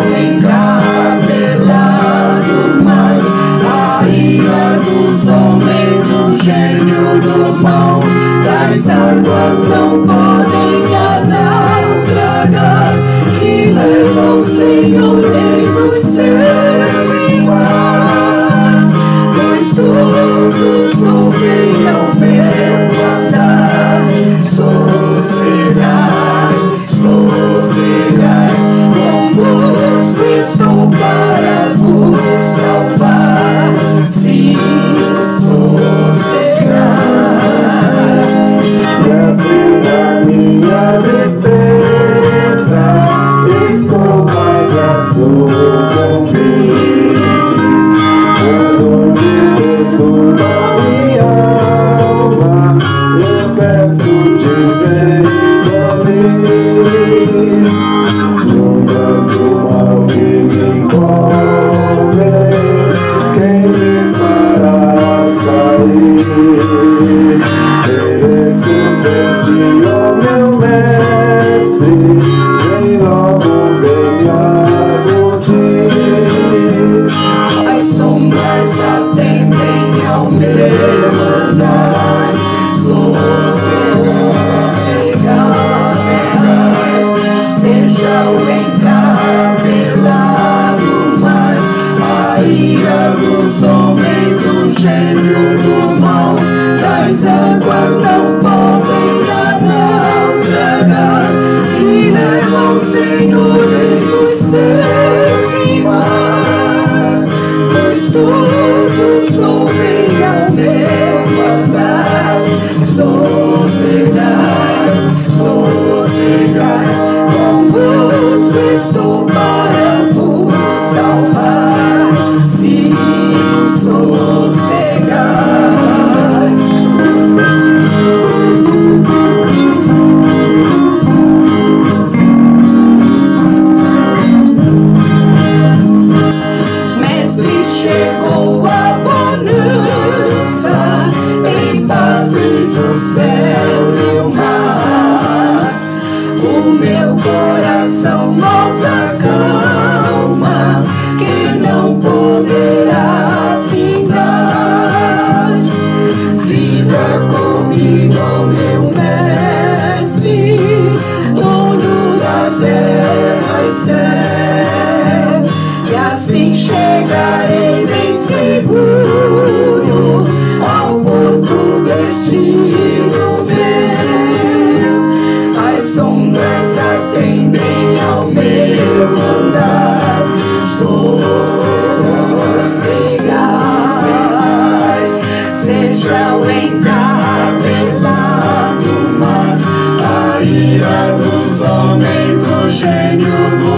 encapelado mar, a ira dos homens, o gênio do mal, das águas não podem naufragar, que leva o Senhor Rei dos céus e mar, pois todos ouvem ao meu andar, sossegai, sossegai, convosco estou para vos salvar, sim, sossegai. Mestre da minha tristeza, estou mais a sucumbir. Quando me perturba minha alma, eu peço de vem comigo. Ondas do mal que me envolvem, quem me fará sair? Mereço sentir, ó meu mestre, vem logo, venha acudir. As sombras atendem ao meu andar, sossegai, seja o encapelado mar, a ira dos homens, o gênio do mal, das águas não podem naufragar, que leva o Senhor Rei dos céus e mar, pois todos ouvem ao meu andar, sossegai, sossegai, convosco estou para vos salvar, sim, sossegai. Mestre, chegou a bonança, em pazes o céu e o mar, o meu coração nos acalma, que não poderá findar. Fica comigo, meu mestre, dono da terra e céu, e assim chegarei bem seguro ao porto destino meu. As ondas atendem ao meu andar, sossegai, seja o encapelado mar, a ira dos homens, o gênio do